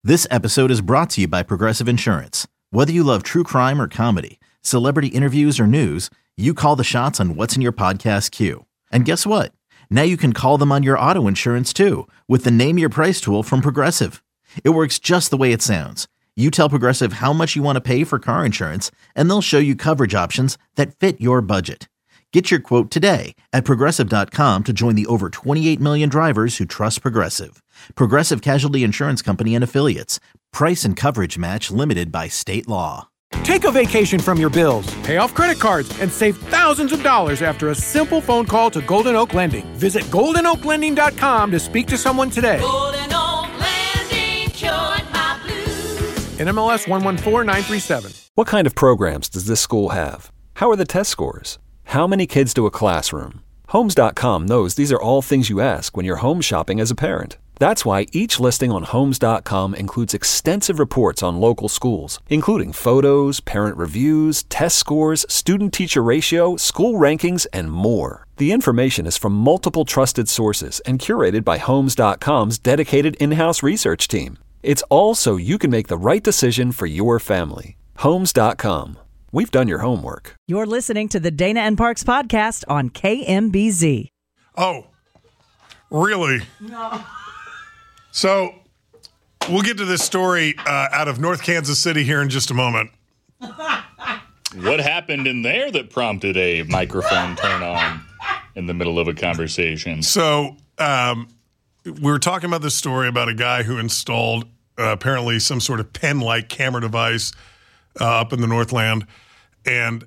This episode is brought to you by Progressive Insurance. Whether you love true crime or comedy, celebrity interviews or news, you call the shots on what's in your podcast queue. And guess what? Now you can call them on your auto insurance too with the Name Your Price tool from Progressive. It works just the way it sounds. You tell Progressive how much you want to pay for car insurance, and they'll show you coverage options that fit your budget. Get your quote today at Progressive.com to join the over 28 million drivers who trust Progressive. Progressive Casualty Insurance Company and Affiliates. Price and coverage match limited by state law. Take a vacation from your bills, pay off credit cards, and save thousands of dollars after a simple phone call to Golden Oak Lending. Visit GoldenOakLending.com to speak to someone today. Golden Oak Lending, cured my blues. NMLS 114937. What kind of programs does this school have? How are the test scores? How many kids to a classroom? Homes.com knows these are all things you ask when you're home shopping as a parent. That's why each listing on Homes.com includes extensive reports on local schools, including photos, parent reviews, test scores, student-teacher ratio, school rankings, and more. The information is from multiple trusted sources and curated by Homes.com's dedicated in-house research team. It's all so you can make the right decision for your family. Homes.com. We've done your homework. You're listening to the Dana and Parks podcast on KMBZ. Oh, really? No. So we'll get to this story out of North Kansas City here in just a moment. What happened in there that prompted a microphone turn on in the middle of a conversation? So we were talking about this story about a guy who installed apparently some sort of pen-like camera device up in the Northland. And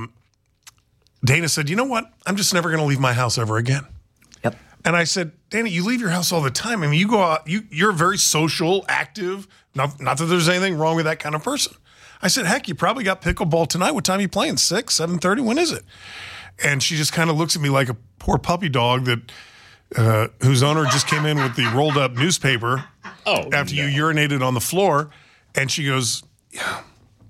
Dana said, you know what? I'm just never going to leave my house ever again. Yep. And I said, Dana, you leave your house all the time. I mean, you go out, you're very social, active. Not that there's anything wrong with that kind of person. I said, heck, you probably got pickleball tonight. What time are you playing? 6, 7:30? When is it? And she just kind of looks at me like a poor puppy dog that whose owner just came in with the rolled up newspaper after you urinated on the floor. And she goes, yeah,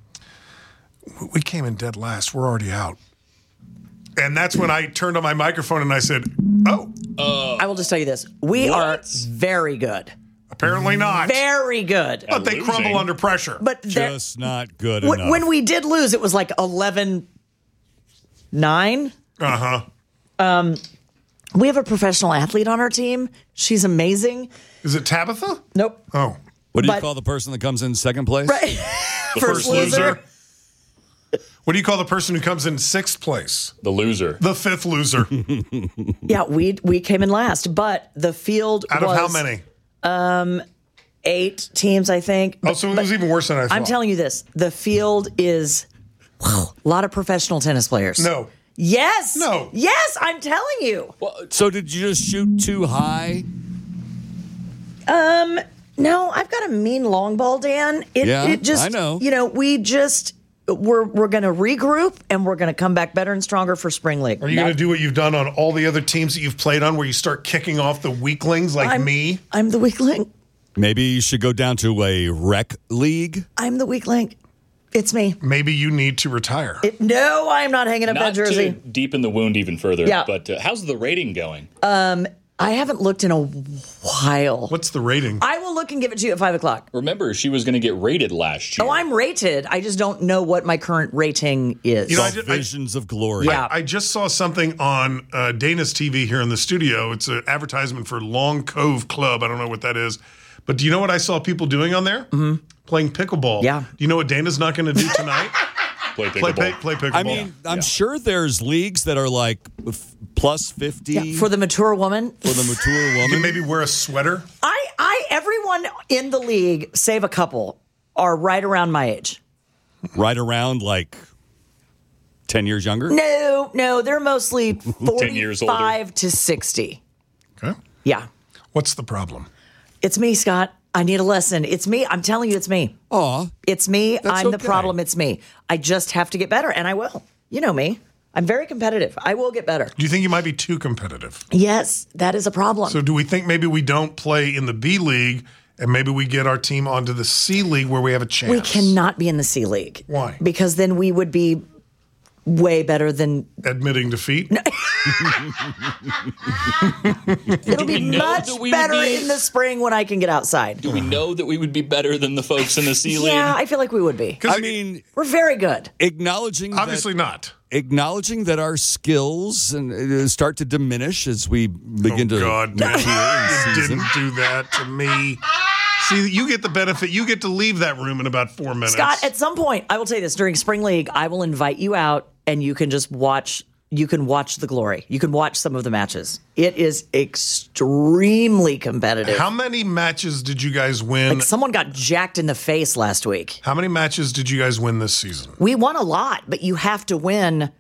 we came in dead last. We're already out. And that's when I turned on my microphone and I said, oh. I will just tell you this. We are very good. Apparently not. Very good. But they crumble under pressure. But just not good enough. When we did lose, it was like 11-9. Uh-huh. We have a professional athlete on our team. She's amazing. Is it Tabitha? Nope. Oh. What do you call the person that comes in second place? Right. The first loser. What do you call the person who comes in sixth place? The loser. The fifth loser. Yeah, we came in last, but the field Out of how many? 8 teams, I think. Oh, so it was even worse than I thought. I'm telling you this. The field is a lot of professional tennis players. No. Yes. No. Yes, I'm telling you. So did you just shoot too high? No, I've got a mean long ball, Dan. It just, I know. We're going to regroup and we're going to come back better and stronger for spring league. Are you going to do what you've done on all the other teams that you've played on where you start kicking off the weaklings like me? I'm the weak link. Maybe you should go down to a rec league. I'm the weak link. It's me. Maybe you need to retire. No, I am not hanging up that jersey. Not to deepen the wound even further, Yeah. but how's the rating going? I haven't looked in a while. What's the rating? I will look and give it to you at 5 o'clock. Remember, she was going to get rated last year. Oh, I'm rated. I just don't know what my current rating is. Visions of glory. Yeah. I just saw something on Dana's TV here in the studio. It's an advertisement for Long Cove Club. I don't know what that is. But do you know what I saw people doing on there? Mm-hmm. Playing pickleball. Yeah. Do you know what Dana's not going to do tonight? Play pickleball. Play pickleball. I mean, I'm sure there's leagues that are like plus 50. Yeah, for the mature woman. For the mature You woman. can maybe wear a sweater. Everyone in the league, save a couple, are right around my age. Right around like 10 years younger? No, they're mostly 10 years older. 45 to 60. Okay. Yeah. What's the problem? It's me, Scott. I need a lesson. It's me. I'm telling you, it's me. Aw. It's me. I'm the okay. problem. It's me. I just have to get better, and I will. You know me. I'm very competitive. I will get better. Do you think you might be too competitive? Yes, that is a problem. So do we think maybe we don't play in the B League and maybe we get our team onto the C League where we have a chance? We cannot be in the C League. Why? Because then we would be way better than Admitting defeat. it'll be know much that we would better be- in the spring when I can get outside. Do we know that we would be better than the folks in the C League? Yeah, I feel like we would be. I mean, We're very good. acknowledging Obviously not. that our skills and start to diminish as we begin to God, mature man. in You season. didn't do that to me. See, you get the benefit. You get to leave that room in about 4 minutes. Scott, at some point, I will tell you this, during Spring League, I will invite you out and you can just watch. You can watch the glory. You can watch some of the matches. It is extremely competitive. How many matches did you guys win? Like someone got jacked in the face last week. How many matches did you guys win this season? We won a lot, but you have to win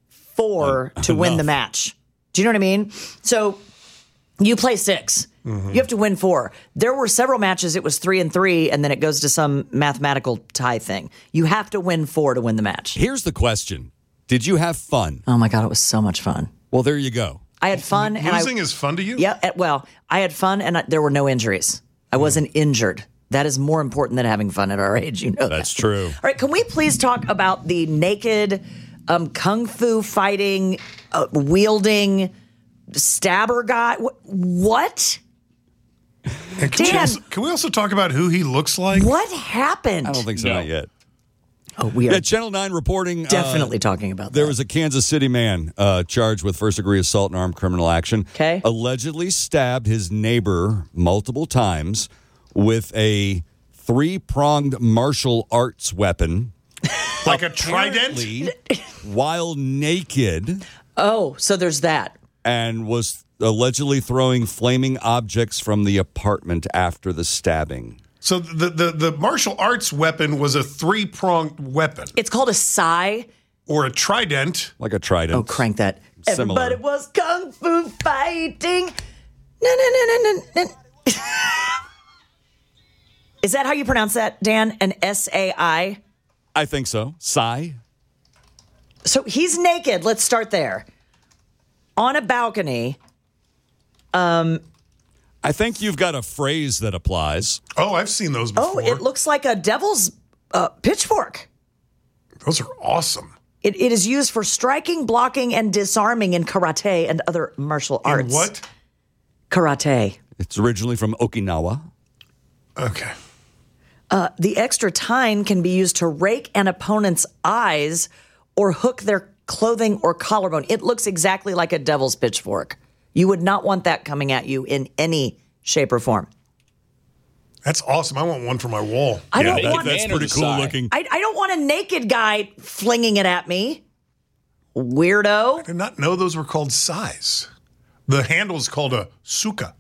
4 to win the match. Do you know what I mean? So you play 6. Mm-hmm. You have to win 4. There were several matches, it was 3-3, and then it goes to some mathematical tie thing. You have to win 4 to win the match. Here's the question. Did you have fun? Oh my God, it was so much fun. Well, there you go. I had fun. Losing is fun to you? Yeah, well, I had fun and there were no injuries. I wasn't injured. That is more important than having fun at our age. You know That's that. true. All right, can we please talk about the naked kung fu fighting, wielding stabber guy? What? And Dan. can we also talk about who he looks like? What happened? I don't think so, No. not yet. Oh, we are Yeah, Channel 9 reporting. definitely talking about that. There was a Kansas City man charged with first-degree assault and armed criminal action. Okay. Allegedly stabbed his neighbor multiple times with a 3-pronged martial arts weapon. Like a trident? Apparently, while naked, Oh, so there's that. and was allegedly throwing flaming objects from the apartment after the stabbing. So the martial arts weapon was a 3-pronged weapon It's called a sai. or a trident. Like a trident. Oh, crank that. Similar. Everybody was kung fu fighting. No. Is that how you pronounce that, Dan? An S-A-I? I think so. Sigh. So he's naked. Let's start there. On a balcony. I think you've got a phrase that applies. Oh, I've seen those before. Oh, it looks like a devil's pitchfork. Those are awesome. It is used for striking, blocking, and disarming in karate and other martial arts. In what? Karate. It's originally from Okinawa. Okay. The extra tine can be used to rake an opponent's eyes or hook their clothing or collarbone. It looks exactly like a devil's pitchfork. You would not want that coming at you in any shape or form. That's awesome. I want one for my wall. I don't naked want. man That's or pretty the cool sigh? looking. I don't want a naked guy flinging it at me. Weirdo. I did not know those were called sais. The handle is called a suka.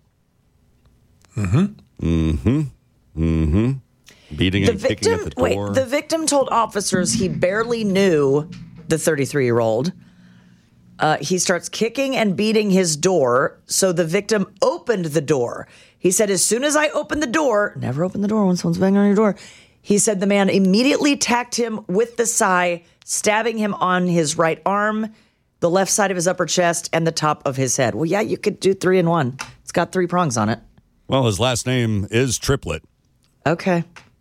Beating and kicking at the door. The victim told officers he barely knew the 33-year-old. He starts kicking and beating his door, so the victim opened the door. He said, as soon as I opened the door, never open the door when someone's banging on your door. He said the man immediately tacked him with the sai, stabbing him on his right arm, the left side of his upper chest, and the top of his head. Well, yeah, you could do 3 in 1. It's got 3 prongs on it. Well, his last name is Triplet. Okay.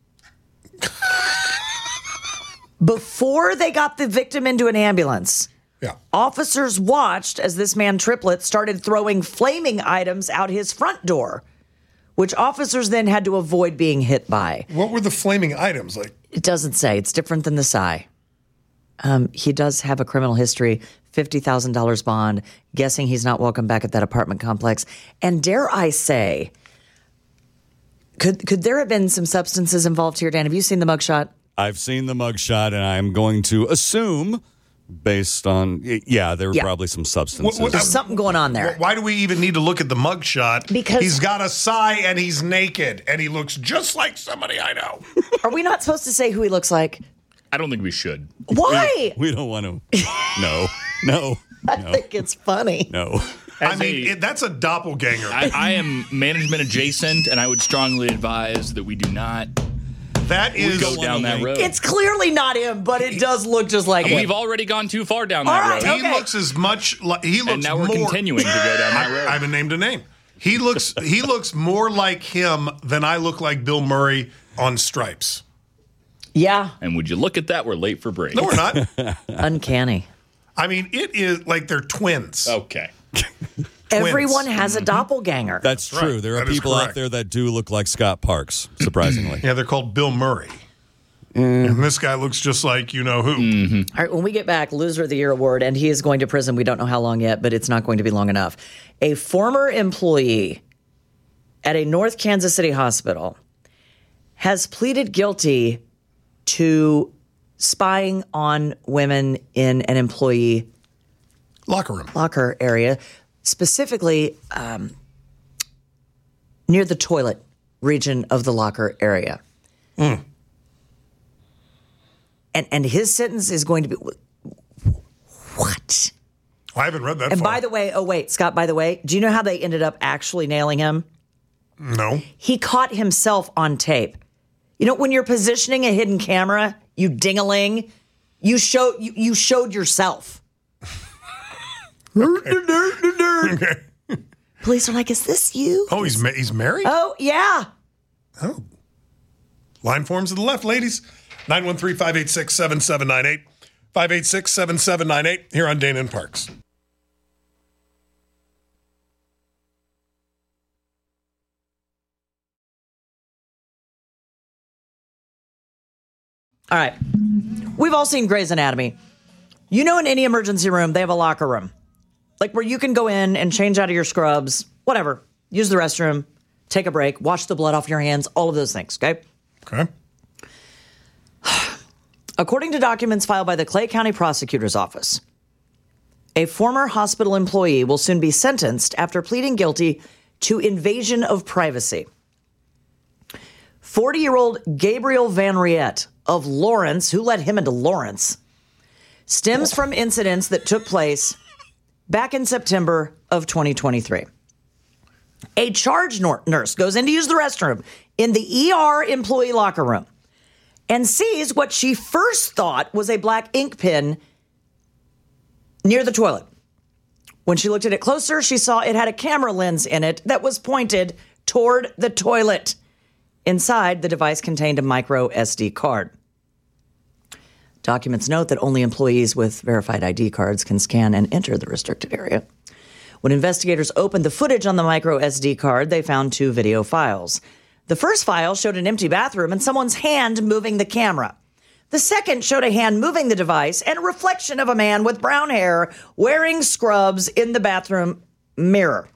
Before they got the victim into an ambulance, Yeah. officers watched as this man Triplet started throwing flaming items out his front door, which officers then had to avoid being hit by. What were the flaming items? Like, It doesn't say. It's different than the Psy. He does have a criminal history, $50,000 bond, guessing he's not welcome back at that apartment complex. And dare I say, could there have been some substances involved here, Dan? Have you seen the mugshot? I've seen the mugshot, and I'm going to assume, based on, there were Yeah. probably some substances. What- There's something going on there. why do we even need to look at the mugshot? Because- he's got a sai and he's naked and he looks just like somebody I know. Are we not supposed to say who he looks like? I don't think we should. Why? We don't want to. No. I think it's funny. No. I mean, that's a doppelganger. I am management adjacent, and I would strongly advise that we do not that is go down that road. It's clearly not him, but it does look just like him. We've already gone too far down All that right, road. He looks as much like he looks And now we're more, continuing to go down that road. I haven't named a name. He looks more like him than I look like Bill Murray on Stripes. Yeah, And would you look at that? We're late for break. No, we're not. uncanny. I mean, it is like they're twins. Okay. Everyone has a doppelganger. That's true. right. There are That is people out correct. there that do look like Scott Parks, surprisingly. Yeah, they're called Bill Murray. And this guy looks just like you know who. All right, when we get back, Loser of the Year award, and he is going to prison. We don't know how long yet, but it's not going to be long enough. A former employee at a North Kansas City hospital has pleaded guilty to spying on women in an employee Locker room. area, specifically near the toilet region of the locker area. And his sentence is going to be what? I haven't read that And far. by the way, Scott, by the way, do you know how they ended up actually nailing him? No. He caught himself on tape. You know, when you're positioning a hidden camera, you ding-a-ling, you showed yourself. Okay. Police are like, is this you? Oh, he's married? Oh, yeah. Oh. Line forms to the left, ladies. 913-586-7798. 586-7798 here on Dana and Parks. All right. We've all seen Grey's Anatomy. You know, in any emergency room, they have a locker room. Like where you can go in and change out of your scrubs, whatever. Use the restroom, take a break, wash the blood off your hands, all of those things, okay? Okay. According to documents filed by the Clay County Prosecutor's Office, a former hospital employee will soon be sentenced after pleading guilty to invasion of privacy. 40-year-old Gabriel Van Riet of Lawrence, who led him into Lawrence, stems from incidents that took place back in September of 2023. A charge nurse goes in to use the restroom in the ER employee locker room and sees what she first thought was a black ink pen near the toilet. When she looked at it closer, she saw it had a camera lens in it that was pointed toward the toilet. Inside, the device contained a micro SD card. Documents note that only employees with verified ID cards can scan and enter the restricted area. When investigators opened the footage on the micro SD card, they found 2 video files. The first file showed an empty bathroom and someone's hand moving the camera. The second showed a hand moving the device and a reflection of a man with brown hair wearing scrubs in the bathroom mirror.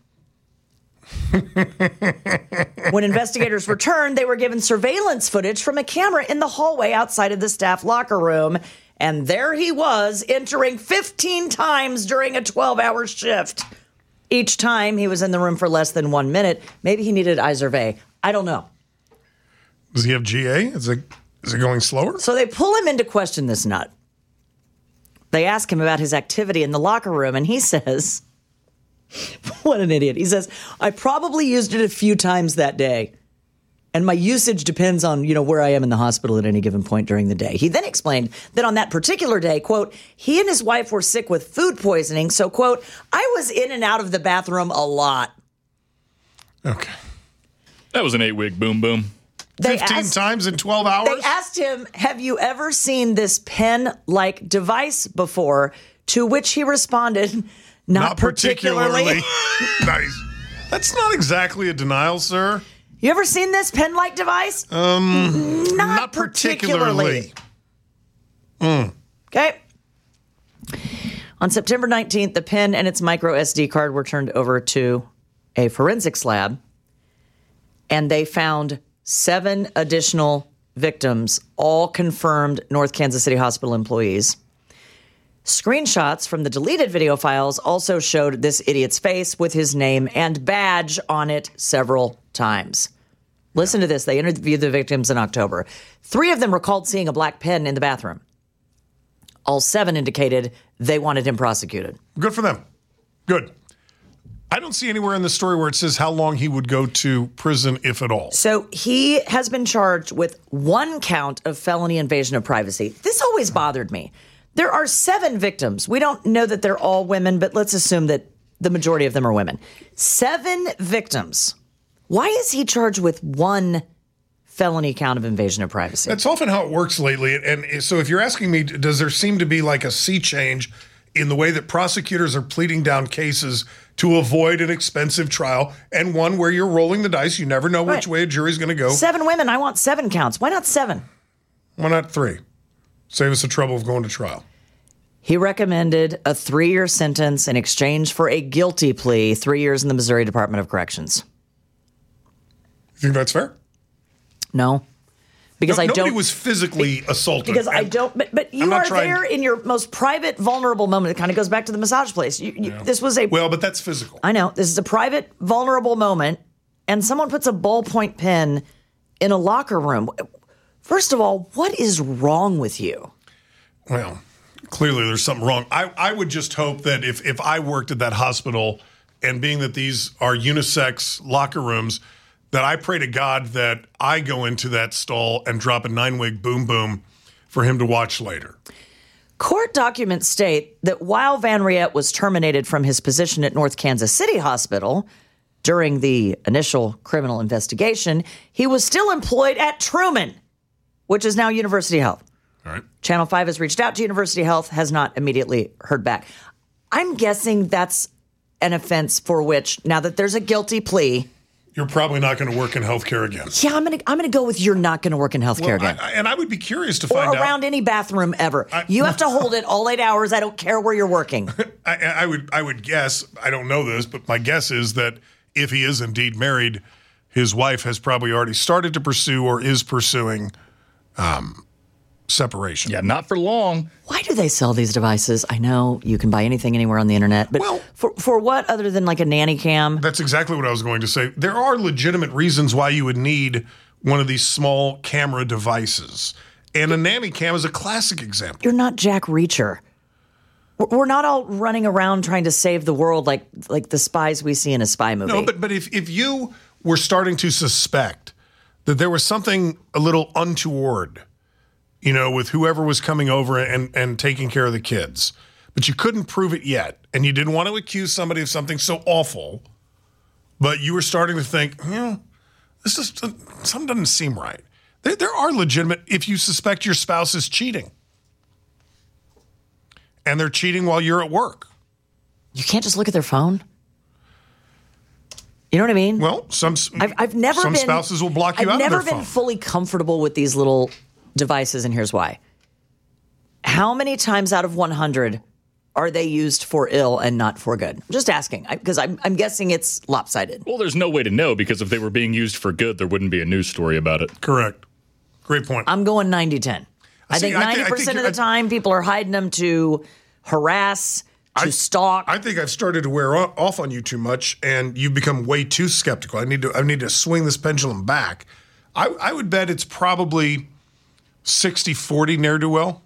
When investigators returned, they were given surveillance footage from a camera in the hallway outside of the staff locker room. And there he was, entering 15 times during a 12-hour shift. Each time he was in the room for less than 1 minute. Maybe he needed Izervay. I don't know. Does he have GA? Is it going slower? So they pull him in to question this nut. They ask him about his activity in the locker room, and he says, what an idiot. He says, I probably used it a few times that day, and my usage depends on, where I am in the hospital at any given point during the day. He then explained that on that particular day, quote, he and his wife were sick with food poisoning, so, quote, I was in and out of the bathroom a lot. Okay. That was an 8-week boom boom. 15 times in 12 hours? They asked him, have you ever seen this pen-like device before? To which he responded, not particularly. Nice. That's not exactly a denial, sir. You ever seen this pen-like device? Not particularly. Okay. On September 19th, the pen and its micro SD card were turned over to a forensics lab, and they found 7 additional victims, all confirmed North Kansas City Hospital employees. Screenshots from the deleted video files also showed this idiot's face with his name and badge on it several times. Listen to this. They interviewed the victims in October. 3 of them recalled seeing a black pen in the bathroom. All 7 indicated they wanted him prosecuted. Good for them. Good. I don't see anywhere in the story where it says how long he would go to prison, if at all. So he has been charged with 1 count of felony invasion of privacy. This always bothered me. There are 7 victims. We don't know that they're all women, but let's assume that the majority of them are women. 7 victims. Why is he charged with 1 felony count of invasion of privacy? That's often how it works lately. And so if you're asking me, does there seem to be like a sea change in the way that prosecutors are pleading down cases to avoid an expensive trial and one where you're rolling the dice. You never know which way a jury's going to go. 7 women. I want 7 counts. Why not 7? Why not 3? Save us the trouble of going to trial. He recommended a 3-year sentence in exchange for a guilty plea, 3 years in the Missouri Department of Corrections. You think that's fair? No. Because nobody was physically assaulted. Because I don't. But you are there in your most private, vulnerable moment. It kind of goes back to the massage place. This was a. Well, but that's physical. I know. This is a private, vulnerable moment, and someone puts a ballpoint pen in a locker room. First of all, what is wrong with you? Well, clearly there's something wrong. I would just hope that if I worked at that hospital, and being that these are unisex locker rooms, that I pray to God that I go into that stall and drop a 9-wig boom boom for him to watch later. Court documents state that while Van Riet was terminated from his position at North Kansas City Hospital during the initial criminal investigation, he was still employed at Truman, which is now University Health. All right. Channel 5 has reached out to University Health, has not immediately heard back. I'm guessing that's an offense for which, now that there's a guilty plea, you're probably not going to work in healthcare again. Yeah, I'm gonna go with you're not going to work in healthcare again. And I would be curious to find out. Or around any bathroom ever. You have to hold it all 8 hours. I don't care where you're working. I would guess, I don't know this, but my guess is that if he is indeed married, his wife has probably already started to pursue or is pursuing separation. Yeah, not for long. Why do they sell these devices? I know you can buy anything anywhere on the internet, but for what other than like a nanny cam? That's exactly what I was going to say. There are legitimate reasons why you would need one of these small camera devices. And a nanny cam is a classic example. You're not Jack Reacher. We're not all running around trying to save the world like the spies we see in a spy movie. No, but if you were starting to suspect that there was something a little untoward, with whoever was coming over and taking care of the kids, but you couldn't prove it yet, and you didn't want to accuse somebody of something so awful, but you were starting to think, something doesn't seem right. There are legitimate, if you suspect your spouse is cheating, and they're cheating while you're at work. You can't just look at their phone? You know what I mean? Well, I've never been, spouses will block you out of their phone. I've never been fully comfortable with these little devices, and here's why. How many times out of 100 are they used for ill and not for good? Just asking, because I'm guessing it's lopsided. Well, there's no way to know, because if they were being used for good, there wouldn't be a news story about it. Correct. Great point. I'm going 90-10. I think 90% of the time people are hiding them to harass, to stalk. I think I've started to wear off on you too much, and you've become way too skeptical. I need to swing this pendulum back. I would bet it's probably 60-40 near-do-well.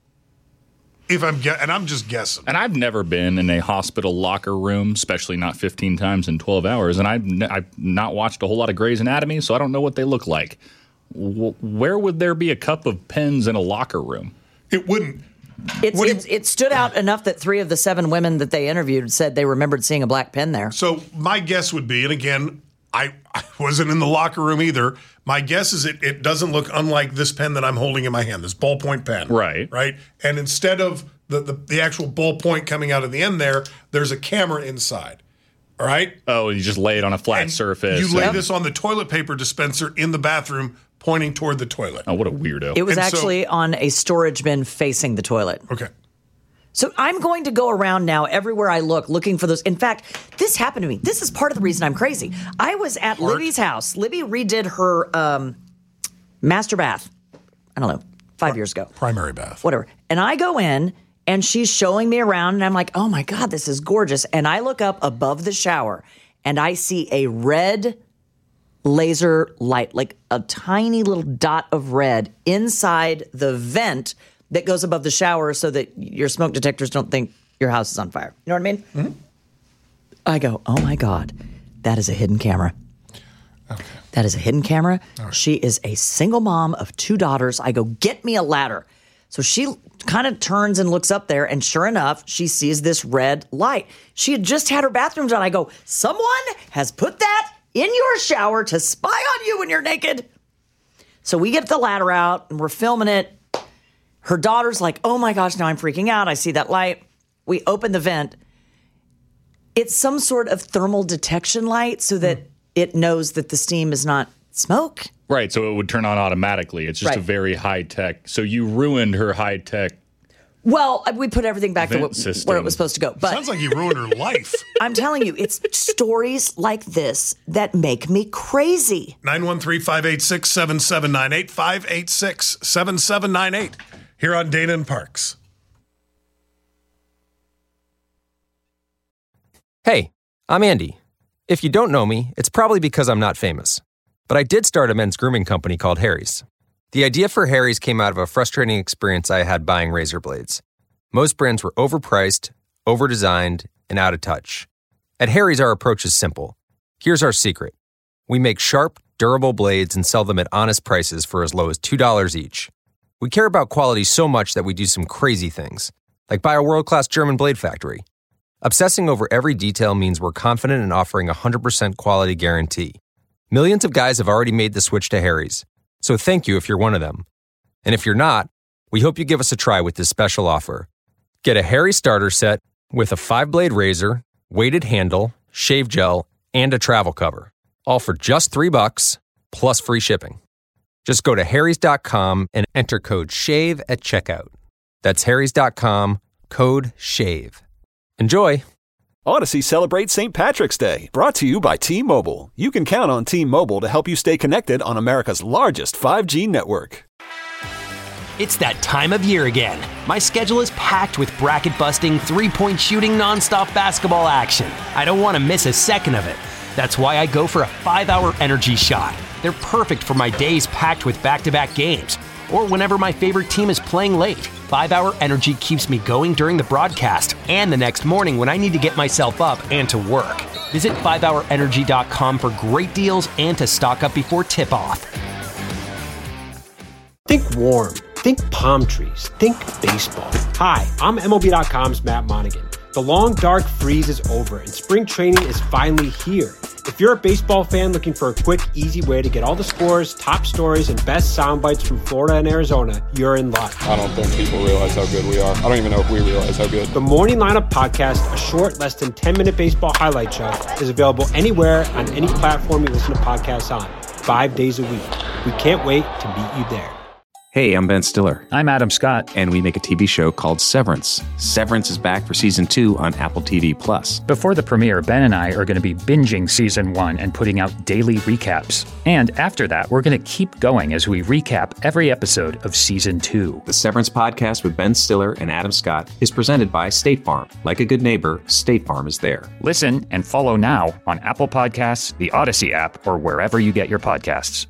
And I'm just guessing. And I've never been in a hospital locker room, especially not 15 times in 12 hours. And I've not watched a whole lot of Grey's Anatomy, so I don't know what they look like. Where would there be a cup of pens in a locker room? It wouldn't. It stood out enough that 3 of the 7 women that they interviewed said they remembered seeing a black pen there. So my guess would be, and again, I wasn't in the locker room either. My guess is it doesn't look unlike this pen that I'm holding in my hand, this ballpoint pen. Right. Right? And instead of the actual ballpoint coming out of the end there's a camera inside. All right? Oh, you just lay it on a flat surface. You lay this on the toilet paper dispenser in the bathroom, pointing toward the toilet. Oh, what a weirdo. It was actually on a storage bin facing the toilet. Okay. So I'm going to go around now everywhere I look looking for those. In fact, this happened to me. This is part of the reason I'm crazy. I was at Libby's house. Libby redid her master bath, I don't know, 5 years ago. Primary bath. Whatever. And I go in, and she's showing me around, and I'm like, oh, my God, this is gorgeous. And I look up above the shower, and I see a red laser light, like a tiny little dot of red inside the vent that goes above the shower so that your smoke detectors don't think your house is on fire. You know what I mean? Mm-hmm. I go, oh, my God, that is a hidden camera. Okay. That is a hidden camera. Right. She is a single mom of 2 daughters. I go, get me a ladder. So she kind of turns and looks up there, and sure enough, she sees this red light. She had just had her bathroom done. I go, someone has put that in your shower to spy on you when you're naked. So we get the ladder out, and we're filming it. Her daughter's like, oh my gosh, now I'm freaking out. I see that light. We open the vent. It's some sort of thermal detection light so that it knows that the steam is not smoke. Right, so it would turn on automatically. It's just a very high-tech. So you ruined her high-tech. Well, we put everything back to system. where it was supposed to go. But Sounds like you ruined her life. I'm telling you, it's stories like this that make me crazy. 913-586-7798, 586-7798, here on Dana and Parks. Hey, I'm Andy. If you don't know me, it's probably because I'm not famous. But I did start a men's grooming company called Harry's. The idea for Harry's came out of a frustrating experience I had buying razor blades. Most brands were overpriced, overdesigned, and out of touch. At Harry's, our approach is simple. Here's our secret. We make sharp, durable blades and sell them at honest prices for as low as $2 each. We care about quality so much that we do some crazy things, like buy a world-class German blade factory. Obsessing over every detail means we're confident in offering a 100% quality guarantee. Millions of guys have already made the switch to Harry's, so thank you if you're one of them. And if you're not, we hope you give us a try with this special offer. Get a Harry's starter set with a 5-blade razor, weighted handle, shave gel, and a travel cover, all for just $3 plus free shipping. Just go to harrys.com and enter code SHAVE at checkout. That's harrys.com, code SHAVE. Enjoy! Odyssey celebrates St. Patrick's Day, brought to you by T-Mobile. You can count on T-Mobile to help you stay connected on America's largest 5G network. It's that time of year again. My schedule is packed with bracket-busting, three-point shooting, nonstop basketball action. I don't want to miss a second of it. That's why I go for a 5-hour energy shot. They're perfect for my days packed with back-to-back games, or whenever my favorite team is playing late. 5-hour energy keeps me going during the broadcast and the next morning when I need to get myself up and to work. Visit 5hourenergy.com for great deals and to stock up before tip-off. Think warm. Think palm trees. Think baseball. Hi, I'm MLB.com's Matt Monaghan. The long, dark freeze is over and spring training is finally here. If you're a baseball fan looking for a quick, easy way to get all the scores, top stories, and best sound bites from Florida and Arizona, you're in luck. I don't think people realize how good we are. I don't even know if we realize how good. The Morning Lineup Podcast, a short, less than 10-minute baseball highlight show, is available anywhere on any platform you listen to podcasts on, 5 days a week. We can't wait to meet you there. Hey, I'm Ben Stiller. I'm Adam Scott. And we make a TV show called Severance. Severance is back for season 2 on Apple TV+. Before the premiere, Ben and I are going to be binging season 1 and putting out daily recaps. And after that, we're going to keep going as we recap every episode of season 2. The Severance podcast with Ben Stiller and Adam Scott is presented by State Farm. Like a good neighbor, State Farm is there. Listen and follow now on Apple Podcasts, the Odyssey app, or wherever you get your podcasts.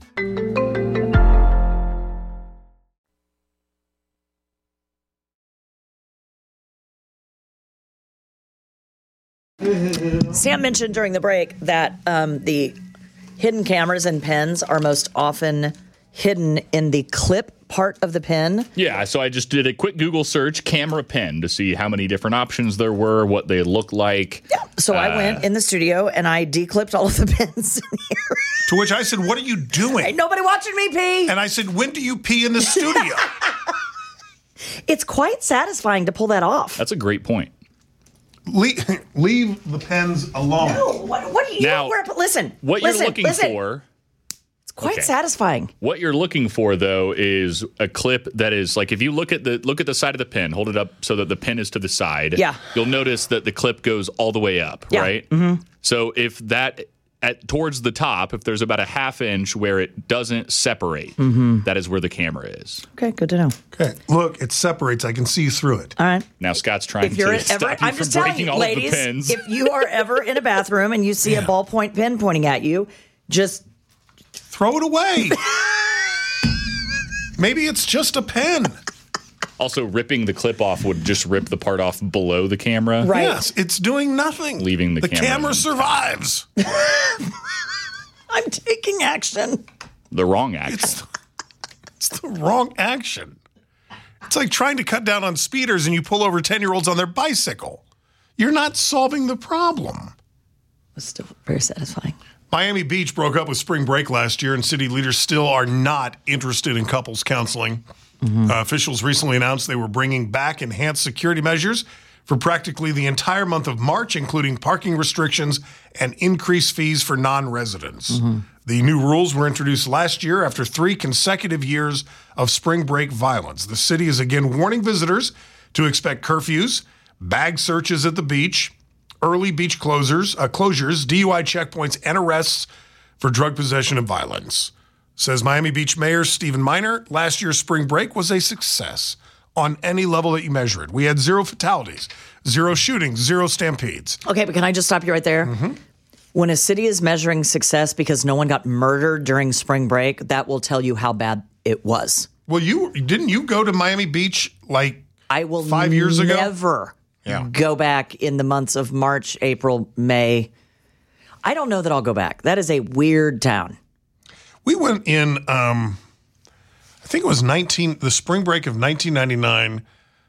Sam mentioned during the break that the hidden cameras and pens are most often hidden in the clip part of the pen. Yeah, so I just did a quick Google search, camera pen, to see how many different options there were, what they look like. Yeah, so I went in the studio and I declipped all of the pens in here. To which I said, what are you doing? Ain't nobody watching me pee. And I said, when do you pee in the studio? It's quite satisfying to pull that off. That's a great point. Leave the pens alone. No, what do you now, listen. What you're looking for. It's quite satisfying. What you're looking for, though, is a clip that is like if you look at the side of the pen, hold it up so that the pen is to the side. Yeah. You'll notice that the clip goes all the way up, right? Mm-hmm. So if that towards the top, if there's about a half inch where it doesn't separate, that is where the camera is. Okay, good to know. Okay, look, it separates. I can see through it. All right. Now Scott's trying to stop you from breaking all ladies, of the pens. If you are ever in a bathroom and you see a ballpoint pen pointing at you, just throw it away. Maybe it's just a pen. Also, ripping the clip off would just rip the part off below the camera. Right. Yes, it's doing nothing. Leaving the camera. The camera survives. I'm taking action. The wrong action. It's the wrong action. It's like trying to cut down on speeders and you pull over 10-year-olds on their bicycle. You're not solving the problem. It's still very satisfying. Miami Beach broke up with spring break last year, and city leaders still are not interested in couples counseling. Officials recently announced they were bringing back enhanced security measures for practically the entire month of March, including parking restrictions and increased fees for non-residents. The new rules were introduced last year after 3 consecutive years of spring break violence. The city is again warning visitors to expect curfews, bag searches at the beach, early beach closures, DUI checkpoints, and arrests for drug possession and violence. Says Miami Beach Mayor Stephen Miner, last year's spring break was a success on any level that you measure it. We had 0 fatalities, 0 shootings, 0 stampedes. Okay, but can I just stop you right there? When a city is measuring success because no one got murdered during spring break, that will tell you how bad it was. Well, didn't you go to Miami Beach like I will 5 years ago? Never go back in the months of March, April, May. I don't know that I'll go back. That is a weird town. We went in, I think it was the spring break of 1999,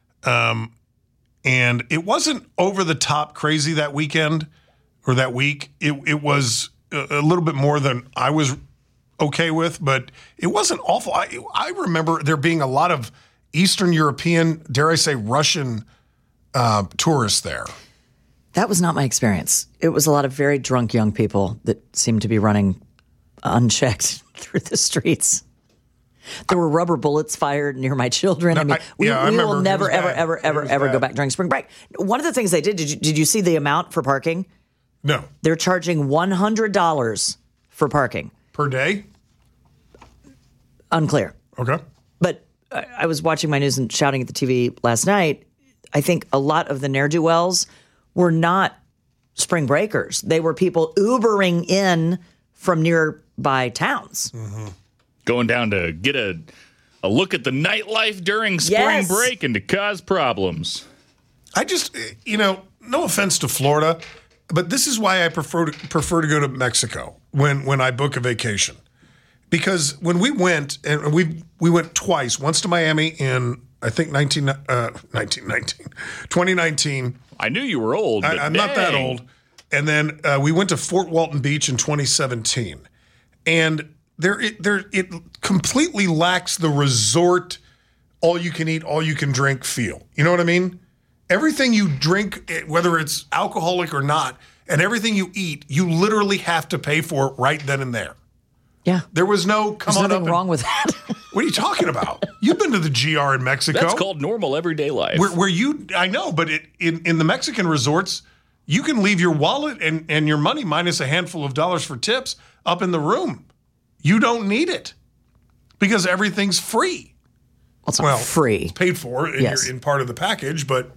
and it wasn't over the top crazy that weekend or that week. It was a little bit more than I was okay with, but it wasn't awful. I remember there being a lot of Eastern European, dare I say Russian tourists there. That was not my experience. It was a lot of very drunk young people that seemed to be running unchecked through the streets. There were rubber bullets fired near my children. We will never, ever go back during spring break. One of the things they did you see the amount for parking? No. They're charging $100 for parking. Per day? Unclear. Okay. But I was watching my news and shouting at the TV last night. I think a lot of the ne'er-do-wells were not spring breakers. They were people Ubering in from nearby towns. Going down to get a look at the nightlife during spring break and to cause problems. I just, no offense to Florida, but this is why I prefer to go to Mexico when I book a vacation. Because when we went, and we went twice, once to Miami in, I think, 2019. I knew you were old, but I'm not that old. And then we went to Fort Walton Beach in 2017. And it completely lacks the resort, all-you-can-eat, all-you-can-drink feel. You know what I mean? Everything you drink, whether it's alcoholic or not, and everything you eat, you literally have to pay for it right then and there. Yeah. There was no There's nothing wrong with that. What are you talking about? You've been to the GR in Mexico. That's called normal everyday life. I know, but in the Mexican resorts, you can leave your wallet and your money minus a handful of dollars for tips up in the room. You don't need it because everything's free. Well, it's not free. It's paid for in part of the package, but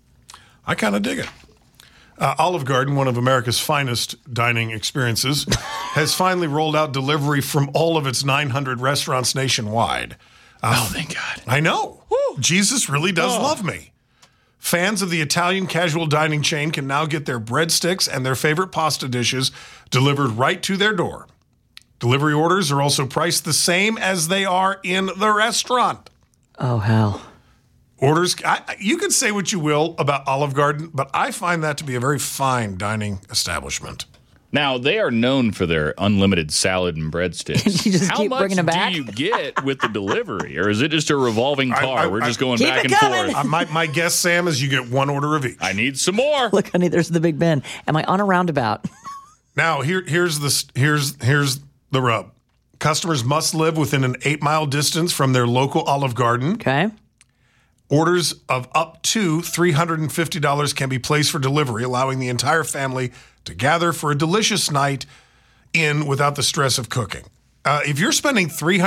I kind of dig it. Olive Garden, one of America's finest dining experiences, has finally rolled out delivery from all of its 900 restaurants nationwide. Thank God. I know. Woo. Jesus really does love me. Fans of the Italian casual dining chain can now get their breadsticks and their favorite pasta dishes delivered right to their door. Delivery orders are also priced the same as they are in the restaurant. Oh, hell. Orders, you can say what you will about Olive Garden, but I find that to be a very fine dining establishment. Now, they are known for their unlimited salad and breadsticks. You just keep bringing them back? How much do you get with the delivery? Or is it just a revolving car? We're just going back and forth. My guess, Sam, is you get one order of each. I need some more. Look, honey, there's the Big Ben. Am I on a roundabout? Now, here's the rub. Customers must live within an 8-mile distance from their local Olive Garden. Okay. Orders of up to $350 can be placed for delivery, allowing the entire family to gather for a delicious night in without the stress of cooking. If you're spending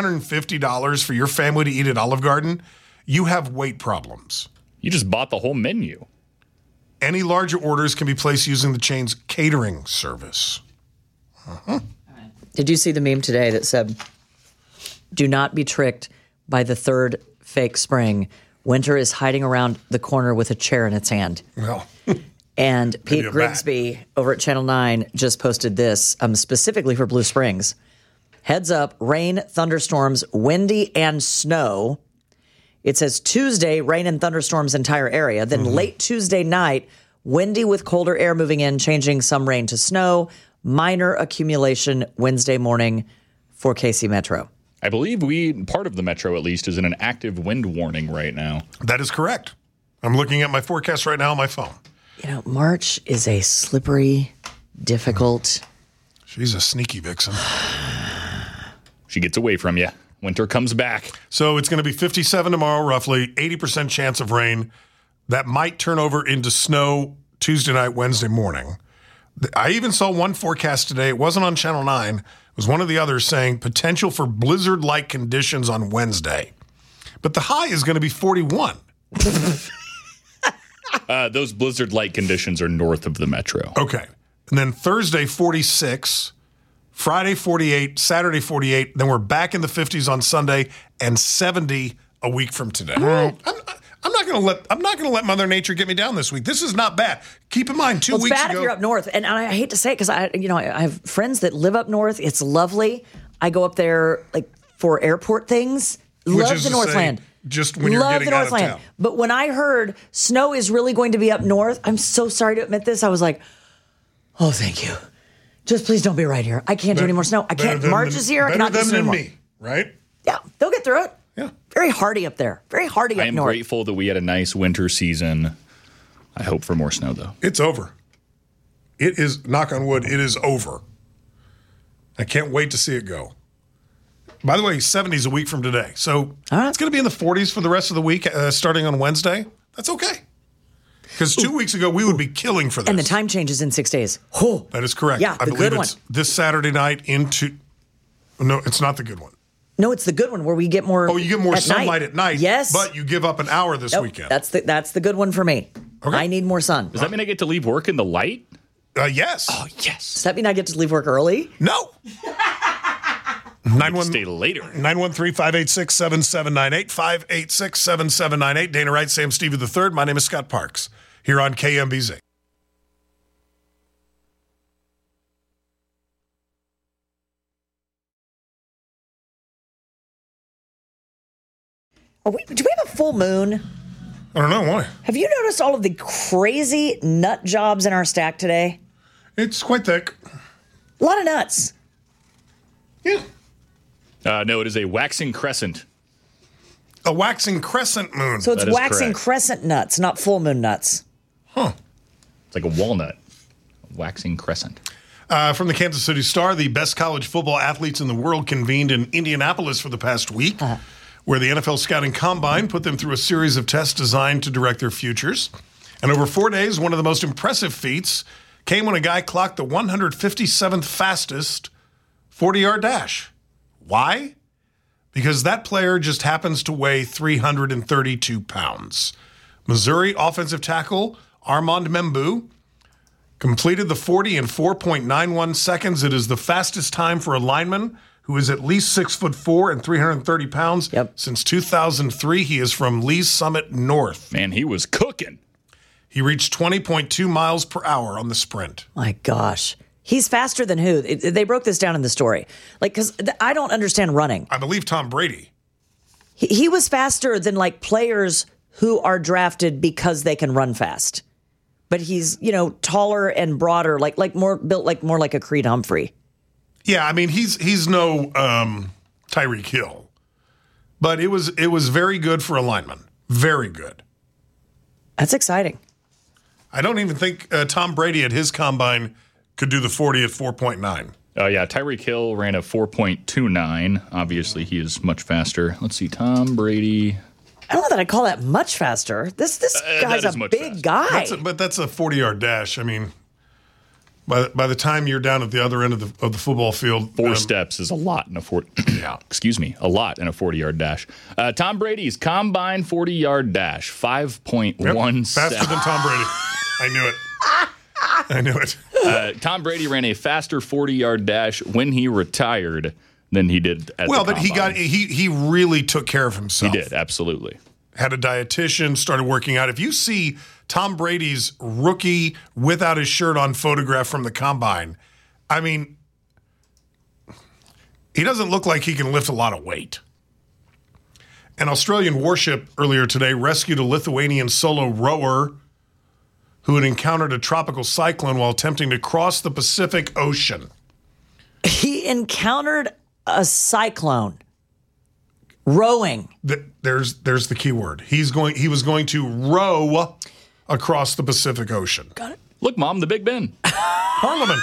$350 for your family to eat at Olive Garden, you have weight problems. You just bought the whole menu. Any larger orders can be placed using the chain's catering service. Did you see the meme today that said, "Do not be tricked by the third fake spring. Winter is hiding around the corner with a chair in its hand." Well, and Pete Grigsby over at Channel 9 just posted this specifically for Blue Springs. Heads up, rain, thunderstorms, windy, and snow. It says Tuesday, rain and thunderstorms entire area. Then late Tuesday night, windy with colder air moving in, changing some rain to snow. Minor accumulation Wednesday morning for KC Metro. I believe part of the Metro at least, is in an active wind warning right now. That is correct. I'm looking at my forecast right now on my phone. You know, March is a slippery, difficult. She's a sneaky vixen. She gets away from you. Winter comes back. So it's going to be 57 tomorrow, roughly 80% chance of rain. That might turn over into snow Tuesday night, Wednesday morning. I even saw one forecast today. It wasn't on Channel 9. It was one of the others saying potential for blizzard-like conditions on Wednesday. But the high is going to be 41. Those blizzard-like conditions are north of the metro. Okay. And then Thursday, 46. Friday, 48. Saturday, 48. Then we're back in the 50s on Sunday and 70 a week from today. All right. I'm not going to let Mother Nature get me down this week. This is not bad. Keep in mind, 2 weeks ago. It's bad if you're up north, and I hate to say it because I have friends that live up north. It's lovely. I go up there like for airport things. Love the Northland. Just when you're getting out of town. But when I heard snow is really going to be up north, I'm so sorry to admit this. I was like, oh, thank you. Just please don't be right here. I can't do any more snow. I can't. March is here. I cannot do this anymore. Me, right? Yeah, they'll get through it. Yeah. Very hardy up there. Very hardy up north. I am grateful that we had a nice winter season. I hope for more snow, though. It's over. It is, knock on wood, it is over. I can't wait to see it go. By the way, 70s a week from today. So it's going to be in the 40s for the rest of the week, starting on Wednesday. That's okay. Because 2 weeks ago, we would be killing for this. And the time changes in 6 days. Oh. That is correct. Yeah, I the believe good it's this Saturday night into... No, it's not the good one. No, it's the good one where we get more. Oh, you get more sunlight at night. Yes, but you give up an hour this weekend. That's the good one for me. Okay. I need more sun. Does that mean I get to leave work in the light? Yes. Oh, yes. Does that mean I get to leave work early? No. Stay later. 913-586-7798. 586-7798. Dana Wright, Sam Stevie III. My name is Scott Parks here on KMBZ. Do we have a full moon? I don't know. Why? Have you noticed all of the crazy nut jobs in our stack today? It's quite thick. A lot of nuts. Yeah. No, it is a waxing crescent. A waxing crescent moon. So it's waxing crescent nuts, not full moon nuts. Huh. It's like a walnut. A waxing crescent. From the Kansas City Star, the best college football athletes in the world convened in Indianapolis for the past week. Where the NFL Scouting Combine put them through a series of tests designed to direct their futures. And over 4 days, one of the most impressive feats came when a guy clocked the 157th fastest 40-yard dash. Why? Because that player just happens to weigh 332 pounds. Missouri offensive tackle Armand Membou completed the 40 in 4.91 seconds. It is the fastest time for a lineman who is at least 6'4" and 330 pounds. Since 2003, he is from Lee's Summit North. Man, he was cooking. He reached 20.2 miles per hour on the sprint. My gosh. He's faster than who? They broke this down in the story. Like, because I don't understand running. I believe Tom Brady. He was faster than, like, players who are drafted because they can run fast. But he's, taller and broader, like more built more like a Creed Humphrey. Yeah, I mean, he's no Tyreek Hill, but it was very good for a lineman. Very good. That's exciting. I don't even think Tom Brady at his combine could do the 40 at 4.9. Oh, yeah. Tyreek Hill ran a 4.29. Obviously, he is much faster. Let's see. Tom Brady. I don't know that I'd call that much faster. This guy's a big guy. But that's a 40-yard dash. I mean, by the time you're down at the other end of the football field, 4 steps is a lot in a 40. Yeah, excuse me, a lot in a 40-yard dash. Tom Brady's combine 40-yard dash 5.17. Faster than Tom Brady. I knew it. I knew it. Tom Brady ran a faster 40-yard dash when he retired than he did at the combine. he really took care of himself. He did, absolutely. Had a dietitian, started working out. If you see Tom Brady's rookie without his shirt on photograph from the combine, I mean, he doesn't look like he can lift a lot of weight. An Australian warship earlier today rescued a Lithuanian solo rower who had encountered a tropical cyclone while attempting to cross the Pacific Ocean. He encountered a cyclone. Rowing. There's the key word. He was going to row across the Pacific Ocean. Got it. Look, Mom, the Big Ben. Parliament.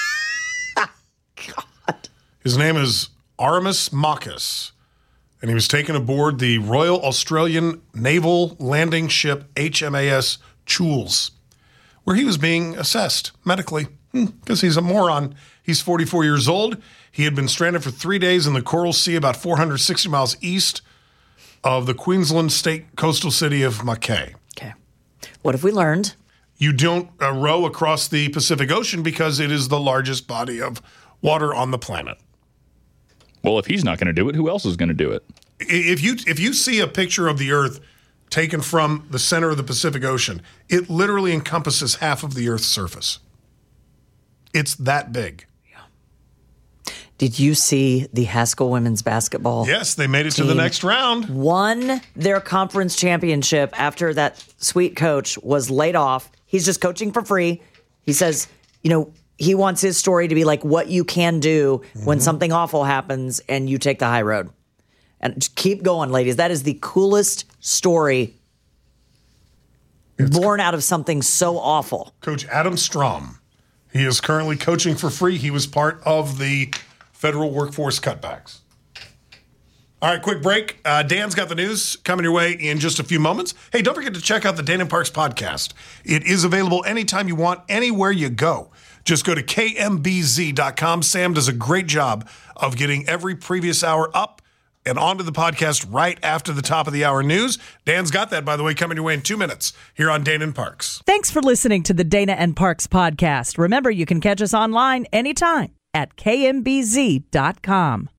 God. His name is Aramis Makis, and he was taken aboard the Royal Australian Naval landing ship HMAS Choules, where he was being assessed medically because he's a moron. He's 44 years old. He had been stranded for 3 days in the Coral Sea about 460 miles east of the Queensland state coastal city of Mackay. Okay. What have we learned? You don't row across the Pacific Ocean because it is the largest body of water on the planet. Well, if he's not going to do it, who else is going to do it? If you see a picture of the Earth taken from the center of the Pacific Ocean, it literally encompasses half of the Earth's surface. It's that big. Yeah. Did you see the Haskell women's basketball? Yes, they made it to the next round. Won their conference championship after that sweet coach was laid off. He's just coaching for free. He says, he wants his story to be like what you can do when something awful happens and you take the high road. And just keep going, ladies. That is the coolest story born out of something so awful. Coach Adam Strom. He is currently coaching for free. He was part of the federal workforce cutbacks. All right, quick break. Dan's got the news coming your way in just a few moments. Hey, don't forget to check out the Dan and Parks podcast. It is available anytime you want, anywhere you go. Just go to kmbz.com. Sam does a great job of getting every previous hour up and onto the podcast right after the top of the hour news. Dan's got that, by the way, coming your way in 2 minutes here on Dana and Parks. Thanks for listening to the Dana and Parks podcast. Remember, you can catch us online anytime at kmbz.com.